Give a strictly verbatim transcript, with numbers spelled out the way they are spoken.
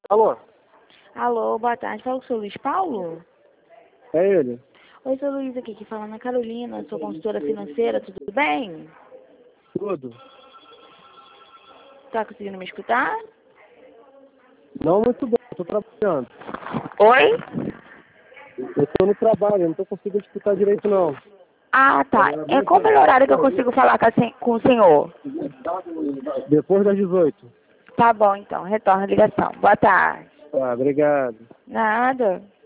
Alô? Alô, boa tarde. Fala com o seu Luiz Paulo? É ele? Oi, sou Luiz aqui, que fala na Carolina, sou consultora financeira, tudo bem? Tudo. Tá conseguindo me escutar? Não muito bem, eu tô trabalhando. Oi? Eu tô no trabalho, eu não tô conseguindo escutar direito não. Ah, tá. É qual o melhor horário que eu consigo falar com, a sen- com o senhor? Depois das dezoito. Tá bom, então. Retorna a ligação. Boa tarde. Tá, obrigado. Nada.